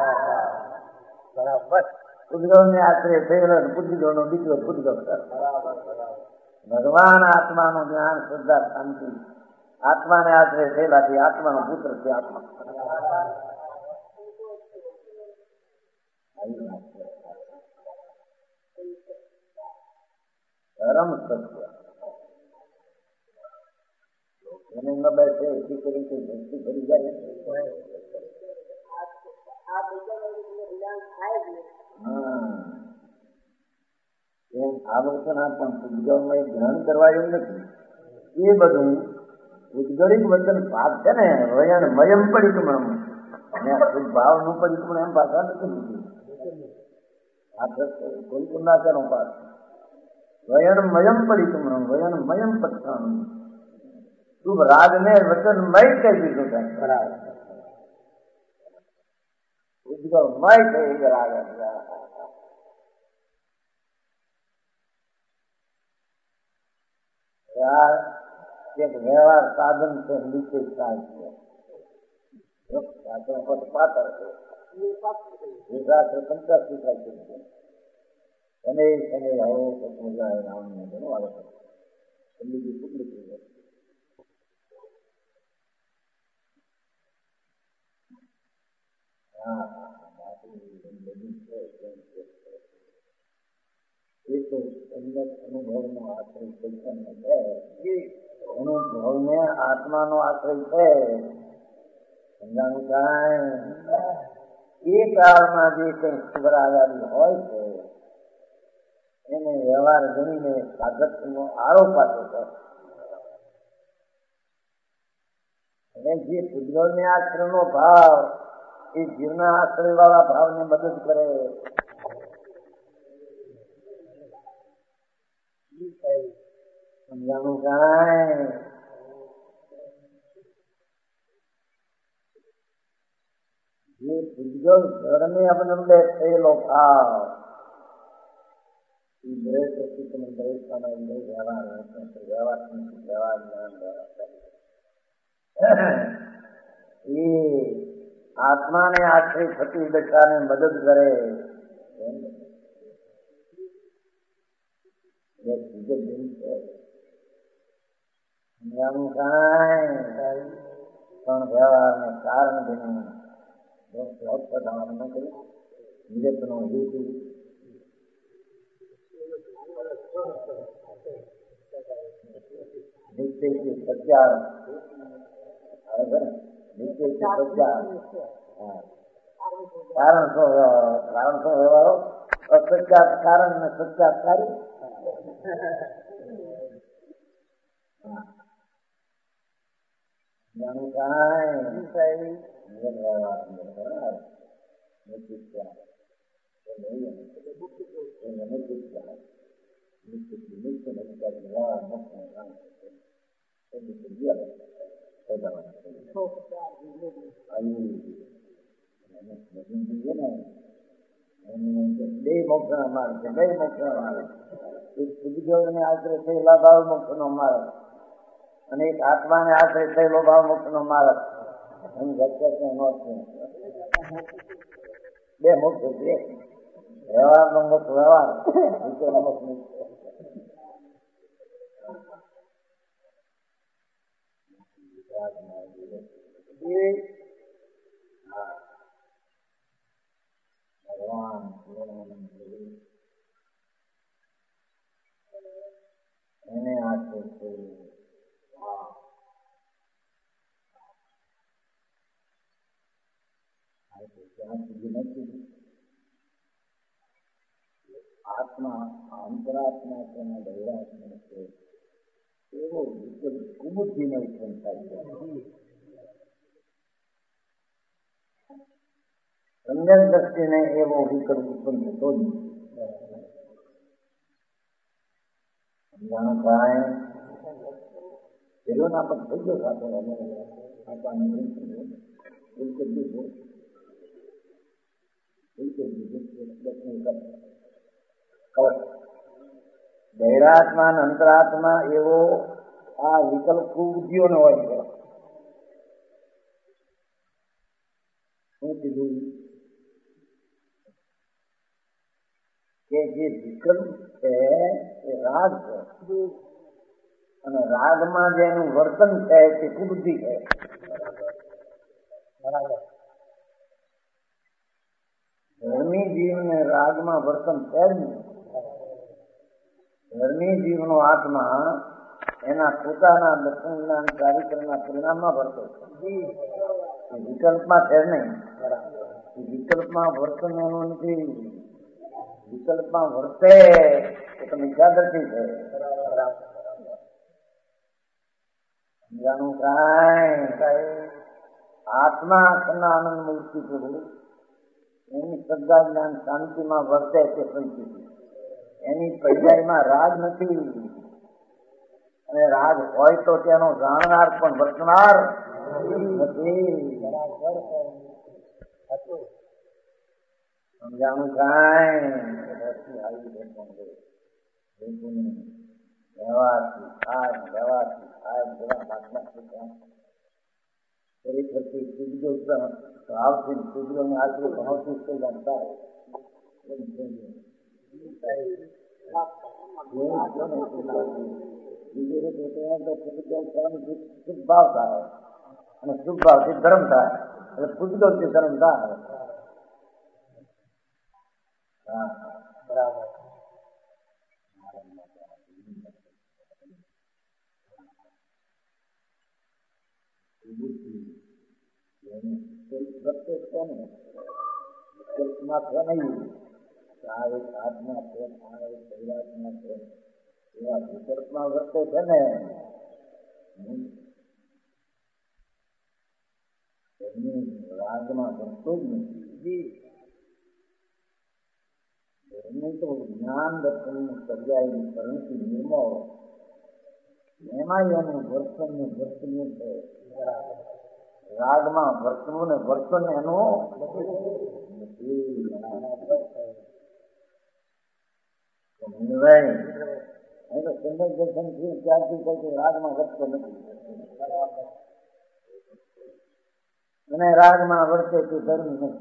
બરાબર. પૂજગલ ને આશ્રય થયેલો પૂજગલ નો દીકરો પૂજગલ. ભગવાન આત્માનું જ્ઞાન, શ્રદ્ધા, શાંતિ આત્માને આશ્રય થયેલાથી આત્માનો પુત્ર છે. આત્મા ધર્મ સત્ય એને ન બેસે એથી કરી ભક્તિ કરી જાય. એમ આલોચના પણ પૂજગલમાં ગ્રહણ કરવા એવું નથી. એ બધું ઉદ્ગલિત વચન ભાગ છે ને વયન મયમ પરિક્રમણ ભાવ નું પરિક્રમણ એમ ભાષા નથી. કોઈ પુનાચાર પાસ વયન મયમ પરિક્રમણ વયન મયમ પક્ષાનું શુભ રાગને વચનમય કહી દીધું છે. બરાબર. ઉદ્ગલમય કહી રાગ એક વ્યવહાર સાધન છે. નીચે પાત્ર છે. શાસ્ત્ર 85 છે. અને આવો મજા રામ ને ઘણું આવે છે. બીજી ટુકડી થઈ જાય. એ તો અનુભવનો આશ્રય ચૈતન્ય છે. અનુભવને આત્માનો આશ્રય છે. સમજાણું કાંઈ એ કાળમાં જે કઈ સુભરાગારી હોય છે એને વ્યવહાર ગણીને સાધકનો આરોપ આપે છે. અને જે પૂજગલને આશ્રયનો ભાવ એ જીવના આશ્રય વાળા ભાવને મદદ કરે. સમજાણું કાંઈ જે પૂજ્યો ધર્મે અવલંબે થયેલો ભાવ એ દરેક વ્યક્તિત્વનો દરેક સમય દરેક વ્યવહાર વ્યવહાર જ્ઞાન એ આત્માને આશ્રિત થતી દશાને મદદ કરે. પણ વ્યવહારને કારણ બન્યું નિરતનો હેતુ નિશ્ચયથી સત્યાર નિશ્ચયથી સત્યાર કારણ શું વ્યવહારો અસત્યાત કારણ અને સત્યાત કાર્ય. જાણું કાંઈ બે મોક્ષનો માર્ગ છે. બે મોક્ષનો માર્ગ એક પૂજ્યોને આશ્રય થયેલા ભાવ મોક્ષનો માર્ગ અને એક આત્માને આશ્રય થયેલો ભાવ મોક્ષનો માર્ગ. એની બે મોક્ષ છે. વ્યવહારનો મોક્ષ વ્યવહાર, નીચેનો મોક્ષ નીચે. ભગવાન એને આશ્રય છે. ત્યાં સુધી નથી આત્મા અંતરાત્મા છે અને બહિરાત્મા છે એવો વિકલ્પ કુબુદ્ધિને ઉત્પન્ન થાય છે. સંજન દ્રષ્ટિને એવો વિકલ્પ ઉત્પન્ન થતો જ નથી. સમજાણું કાંઈ પેલોના પણ થઈ ગયો સાથે બહિરાત્મા અને અંતરાત્મા એવો આ વિકલ્પ કુબુદ્ધિઓનો હોય છે. શું કીધું કે જે વિકલ્પ છે એ રાગ છે અને રાગમાં જેનું વર્તન છે તે કુબુદ્ધિ છે. ધર્મી જીવને રાગમાં વર્તન છે જ નહીં. ધર્મી જીવનો આત્મા એના પોતાના દર્શન જ્ઞાન ચારિત્રના પરિણામમાં વર્તે છે. વિકલ્પમાં છે નહીં. વિકલ્પમાં વર્તન એનું નથી. વિકલ્પમાં વર્તે એ તો મિથ્યાદર્શિ છે. સમજાણું કાંઈ આત્મા કરના આનંદ મૂર્તિ પ્રભુ એની શ્રદ્ધા જ્ઞાન શાંતિમાં વર્તે તે સંતિ. એની પર્યાયમાં રાગ નથી અને રાગ હોય તો તેનો જાણનાર પણ વર્તનાર નથી. સમજાણું કાંઈ વ્યવહારથી થાય વ્યવહારથી થાય જેવા ભાગમાં ખરેખરથી પૂજ્યો ભાવથી પૂજ્યોને આશરે ભાવથી થઈ જાય. શુભ ભાવ થાય અને શુભ ભાવથી ધર્મ થાય એટલે પૂજ્યોથી ધર્મ થાય. હા બરાબર. આત્મા છે શરીરાત્મા છે એવા વિકલ્પમાં વર્તે છે ને રાગમાં વર્તો જ નથી. એમની તો જ્ઞાન દર્શનનું સર્જાયેલું પરંતુ નિર્મળ એમાં એનું વર્તનનું વર્તન છે. રાગમાં વર્તવું ને વર્તન એનું સુંદર દર્શન થયું ત્યારથી કઈ રાગમાં વર્તતો નથી અને રાગમાં વર્તે તે ધર્મ નથી.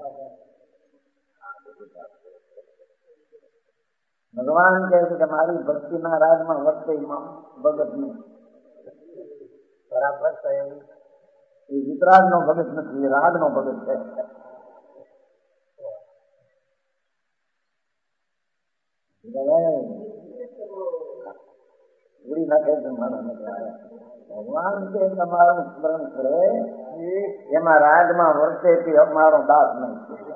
ભગવાન કહે છે કે મારી ભક્તિના રાગમાં વર્તે ભગત નહીં. બરાબર એ વિતરાગ નો ભગત નથી, એ રાગ નો ભગત છે. ઉડી નાખે છે મારા ભગવાન કે તમારું સ્મરણ કરે એમાં રાગમાં વર્તે તે અમારો દાસ નહીં.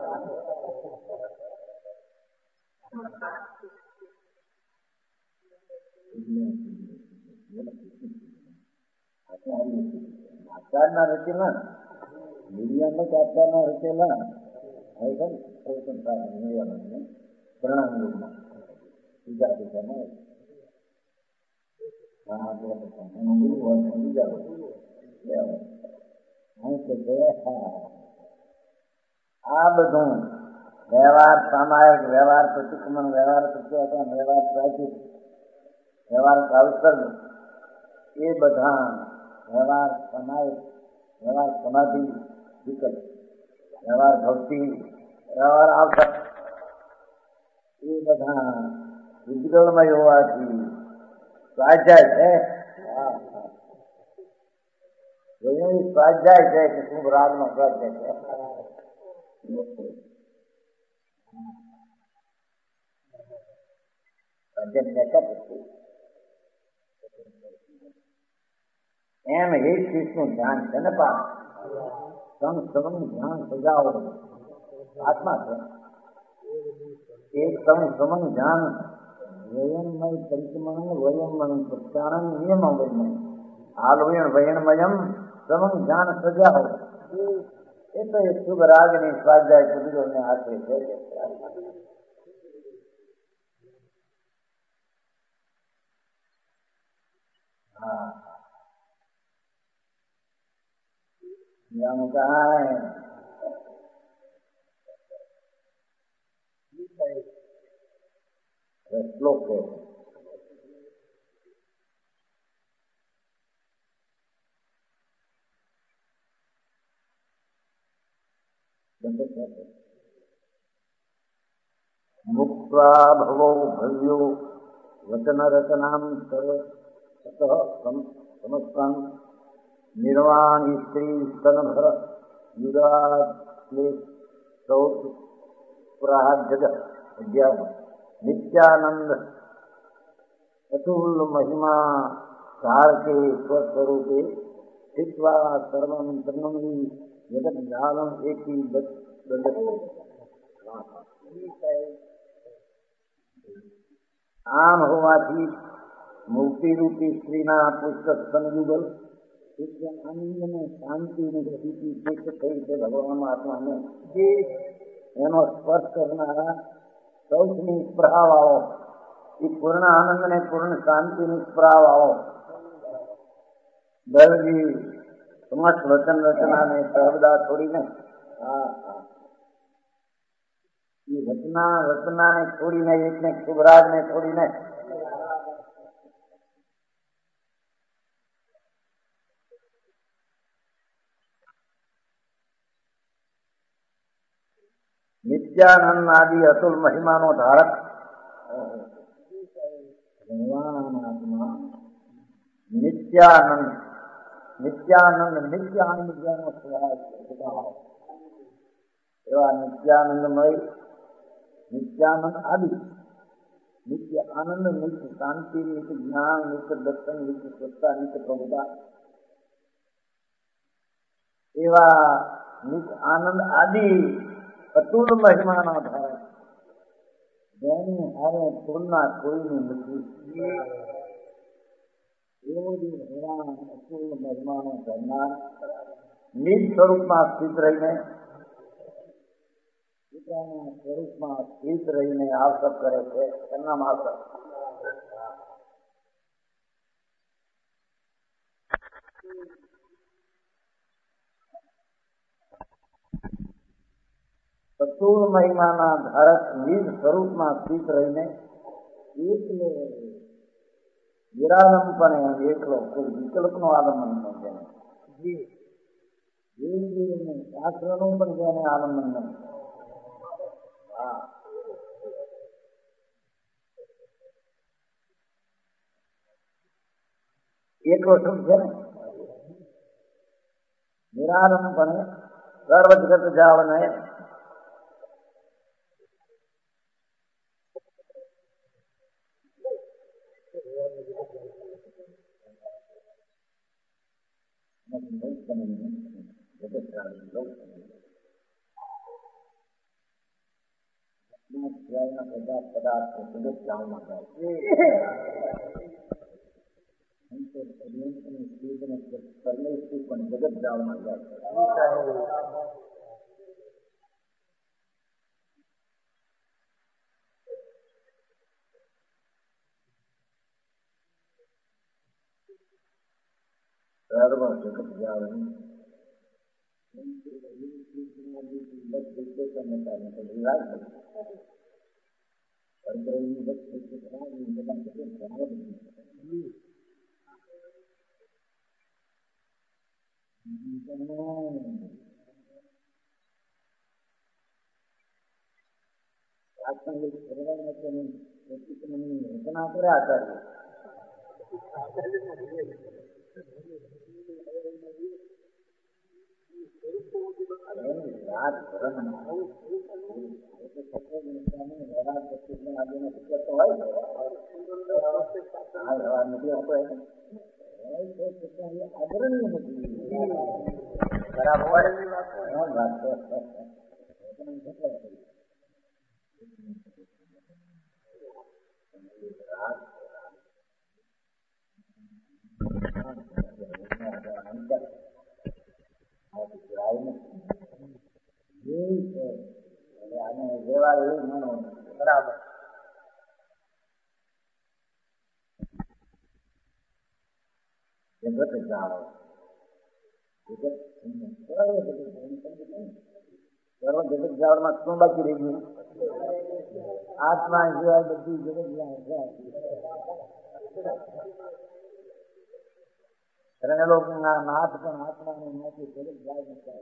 આચારના રચેલા મીડિયામાં આચારના રચેલા પ્રણામ બીજા દિશામાં આ બધું વ્યવહાર સામાયિક, વ્યવહાર પ્રતિક્રમણ, વ્યવહાર પ્રત્યાચાર, વ્યવહાર પ્રાચીન, વ્યવહાર કાવસર્ગ, એ બધા વ્યવહાર સામાયિક, વ્યવહાર સમાધિ વિકલ્પ, વ્યવહાર ભક્તિ, વ્યવહાર આવતા એ બધા ઉજ્જવળમય હોવાથી સ્વાધ્યાય છે. સ્વાધ્યાય છે કે શુભ રાગનો સ્વાધ્યાય છે. એમ એ શીશનું ધ્યાન છે ને પા સમ ધ્યાન સજાવો આત્મા છે. એક સમ ધ્યાન વયનમય પરિક્રમણ વયનમય પ્રત્યાનંદ નિયમ વયમય હાલવયણ વયનમયમ સમમ ધ્યાન સજાવો. એ તો એક શુભ રાગની સ્વાધ્યાય કુદરતને આશરે છે. હા શ્લોક છે. મુક્ત્વા ભવો ભવ્યો વચન રચનામ સમસ્તાં નિર્વાણી સ્ત્રી સ્તનભર યુગાત્લેશ સૌ જગ નિત્યાનંદ અતુલ મહિમા ધારકે સ્વસ્વરૂપે સ્થિત્વા સર્વં તન્મયી જગત જાલમ એકી આમ હોવાથી મુક્તિરૂપી સ્ત્રીના પુસ્તક સંયુગલ આનંદ ને શાંતિ ને સ્થિતિ એક થઈ છે. ભગવાન આત્માને એનો સ્પર્શ કરનારા સૌથી સ્પૃહા વાળો એ પૂર્ણ આનંદ ને પૂર્ણ શાંતિ ની સ્પૃહા વાળો દલજી સમસ્ત વચન રચના ને સર્વદા છોડીને એ રચના ને છોડીને એકને શુભરાજ ને છોડીને નિત્યાનંદ આદિ અતુલ મહિમાનો ધારક નિત્યાનંદ નિત્ય આનંદ જેનો સ્વભાવ એવા નિત્યાનંદમય નિત્યાનંદ આદિ નિત્ય આનંદ, નિત્ય શાંતિ, નિત્ય જ્ઞાન, નિત્ય દર્શન, નિત્ય સત્તા, નિત્ય પ્રભુતા એવા નિત્ય આનંદ આદિ અતુલ મહિમાનો ધારક જેની હારે તુલના કોઈની નથી એવો ભગવાન અતુલ મહિમાનો ધરનાર નિજ સ્વરૂપમાં સ્થિત રહીને પોતાના સ્વરૂપમાં સ્થિત રહીને આવસપ કરે છે. એમના માત્ર ચતુર મહિમાના ધારક નિજ સ્વરૂપમાં સ્થિત રહીને એકલો નિરાલંબપણે એકલો કોઈ વિકલ્પનો આલંબન ન જેને શાસ્ત્રનું પણ જેને આલંબન નહીં. હા, એકલો શું છે ને નિરાલંબપણે સર્વ જગત જાવને બધા પદાર્થો જગત જાવમાં જાય પરમેશ્વર પણ જગત જાવમાં જાય. સર્વ જગત જાવની રચના કર્યા આચાર્ય બરાબર. જગત જાણો સર્વ જગત જાળમાં શું બાકી રહી ગયું? આત્મા સિવાય બધી જગત જાણ લોકોના નાથ પણ આત્માને નાથી જગત જાળ નથી.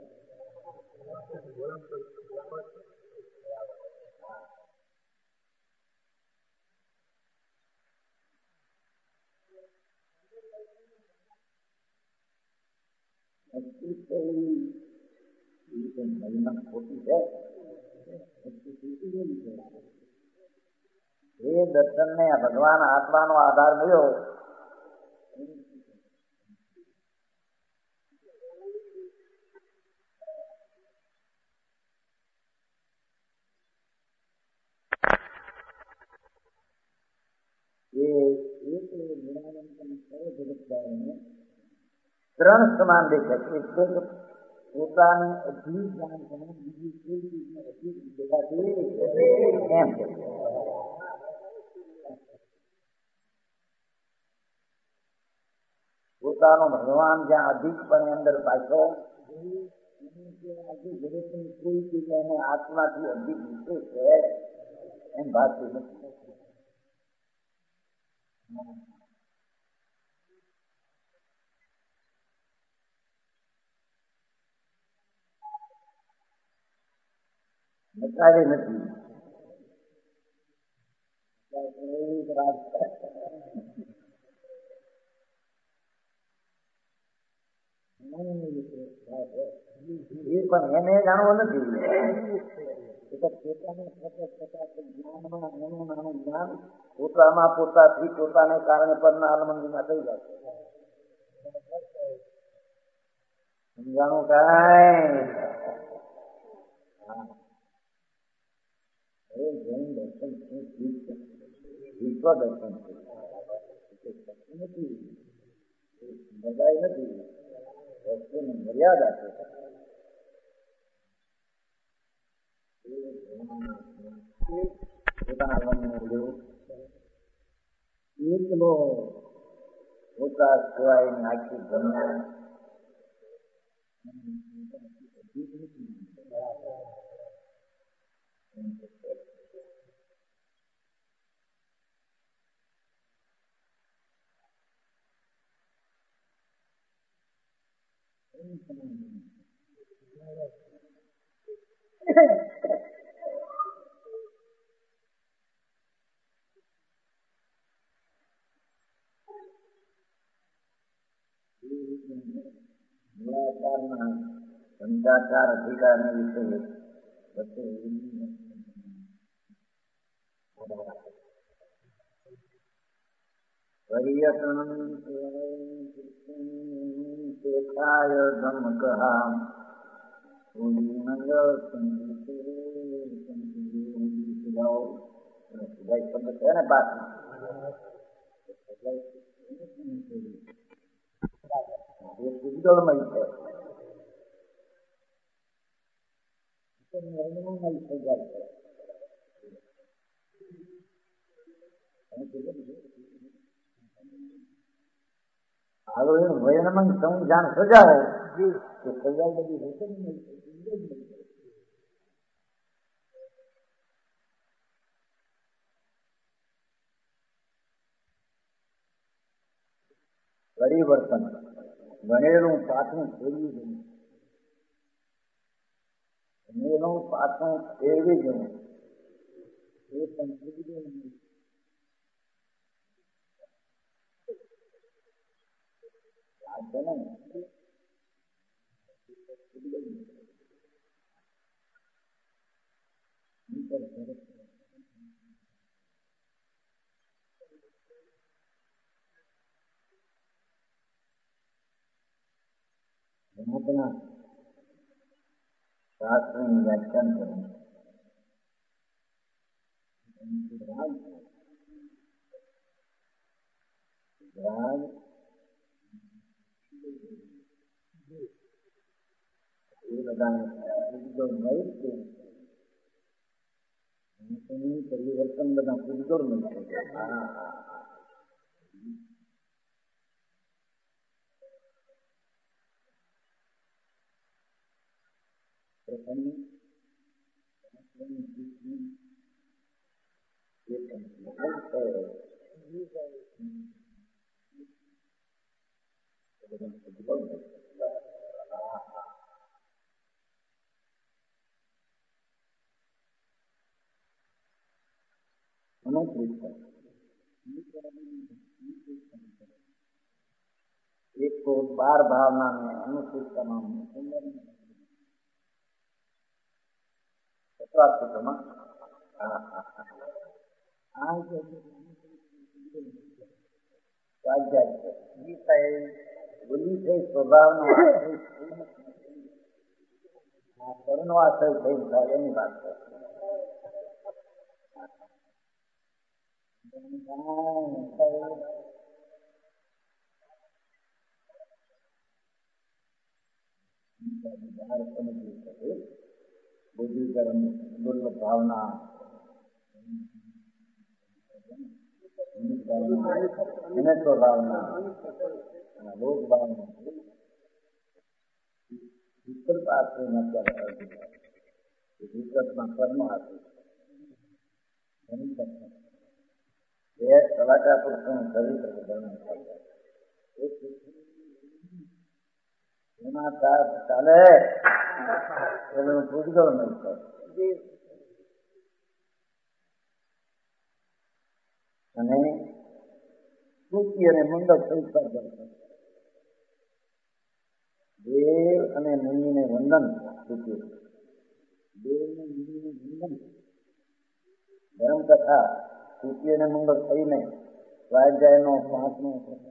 મહિમા ખોટી છે. એ દર્શન ને ભગવાન આત્માનો આધાર મળ્યો. ત્રણ સમાન દેખાય. પોતાની અધિક જાણ બીજી કોઈ ચીજને અધિક દેખાતી એમ છે. પોતાનો ભગવાન જ્યાં અધિકપણે અંદર પાછો જગતની કોઈ ચીજ એને આત્માથી અધિક વિશે છે એમ ભાગતું નથી. નકારી નથી. એ પણ એને જાણવું નથી. જ્ઞાનમાં એનું નાનું જ્ઞાન પોતામાં પોતાથી પોતાને કારણે પરના આલમંદીમાં થઈ જાય. સમજાણું કાંઈ જૈન દર્શન વિશ્વ દર્શન નથી. બધાય નથી. વસ્તુની મર્યાદા છે. એકલો પોતા સિવાય આખી દુનિયા મૂળાચારના ધંધાચાર અધિકારને વિશે પર્યટન શેખાય ધમકહા શબ્દ છે ને પાછમાં ગુંજળમય છે. વર્ણમય થઈ જાય છે. હાલો એનું વર્ણમય સંવિધાન સજાવો તો સજાવ બધી રચનમય છે. પરિવર્તન ભણેલું પાછું ફેરવી જવું, ભણેલું પાછું ફેરવી જવું એ પણ રમતના શાસ્ત્રનું વ્યાખ્યાન કરવું. રાગ એ બધાને પરિવર્તન બધા પૂજગળ મળશે. एक तो बार भावना में अनुचित तमाम સ્વભાવનો કર્મનો આશ્રય થઈ થાય એની વાત છે. બુદ્ધિકર્મ દુર્લભ ભાવના વિનત્વ ભાવના લોક ભાવના વિકલ્પ આશ્રય વિકલ્પમાં કર્મ આશ્રય કલાકાર પુરુષોનું ચરિત્ર વર્ણન થાય એના સાથ ચાલે એનું પૂજગળ મળશે. અને સ્તુતિ અને મંડળ સંસ્કાર કરશે. દેવ અને મુનિને વંદન સ્તુતિ, દેવ અને મુનિને વંદન ધર્મકથા સ્તુતિ અને મંગળ થઈને સ્વાધ્યાયનો 5મો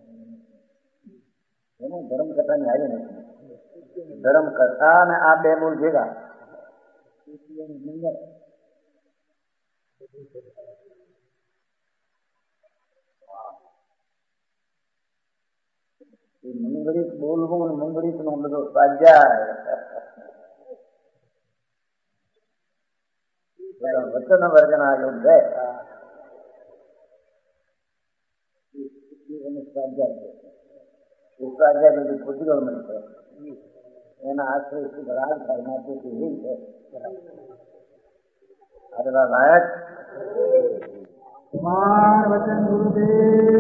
એને ધર્મકથાની હારી નથી. ધર્મકથા અને આ બે બોલ ભેગા સ્તુતિ અને મંગળ મંગળિત બોલવું અને મંગળિત નો બધો સ્વાધ્યાય વચન વર્ગના યોગ છે. સ્વાધ્યાય બધું પૂજગળ મળશે. એના આશ્રય રાગ થાય માટે છે. લાયક કુમાર વચન ગુરુદેવ